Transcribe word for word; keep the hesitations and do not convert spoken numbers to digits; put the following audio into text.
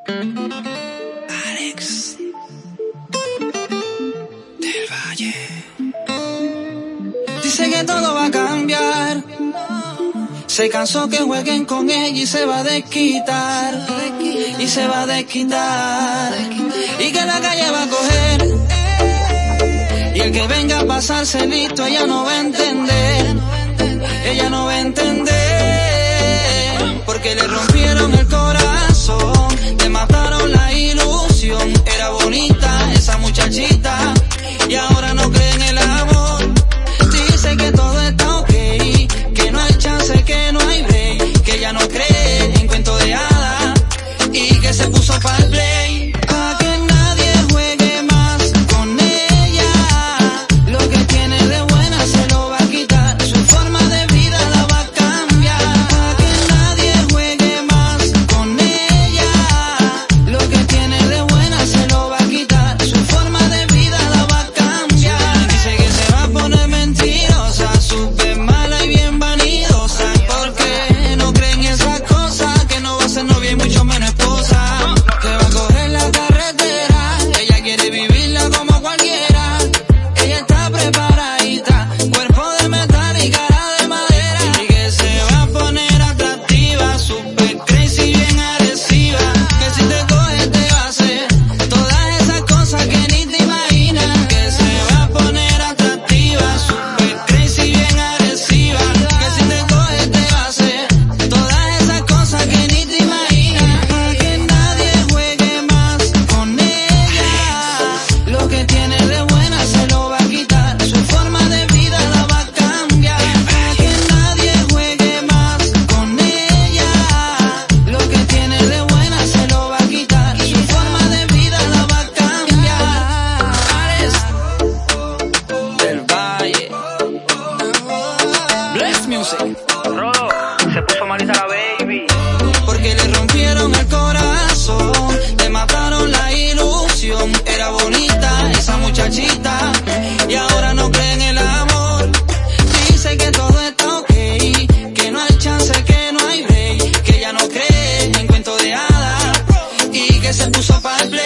Alex del Valle. Dice que todo va a cambiar. Se cansó que jueguen con ella y se va a desquitar. Y se va a desquitar. Y que la calle va a coger. Y el que venga a pasarse listo, ella no va a entender. Ella no va a entender. Porque le rompieron el corazón, le mataron la ilusión. Era bonita esa muchachita y ahora no cree en el amor. Dice que todo está ok, que no hay chance, que no hay break, que ella no cree en cuento de hadas y que se puso pa'l play. Pa' que nadie juegue más con ella, lo que tiene de buena se lo va a quitar, su forma de vida la va a cambiar. Pa' que nadie juegue más con ella, lo que tiene de buena se lo va a quitar, su forma de vida la va a cambiar. Dice que se va a poner mentirosa, súper mala y bien vanidosa, porque no cree en esas cosas, que no va a ser novia y mucho menos esposa, que va a coger la carretera, ella quiere vivirla como cualquiera, ella está preparadita, cuerpo de metal y cara de madera, y que se va a poner atractiva, super crazy, bien agresiva, que si te coge te va a hacer todas esas cosas que ni te imaginas, que se va a poner atractiva, super crazy, bien agresiva, que si te coge te va a hacer todas esas cosas que ni te imaginas. Pa' que nadie juegue más con ella, lo que tiene de buena se lo va a quitar, su forma de vida la va a cambiar. Pa' que nadie juegue más con ella, lo que tiene de buena se lo va a quitar, su forma de vida la va a cambiar. Alex del Valle, Bless Music. Rodo, se puso malita la baby. Porque le rompieron el corazón, le mataron la ilusión. Era bonita esa muchachita y ahora no cree en el amor. Dice que todo está ok, que no hay chance, que no hay break, que ella no cree en cuento de hadas y que se puso pa'l play.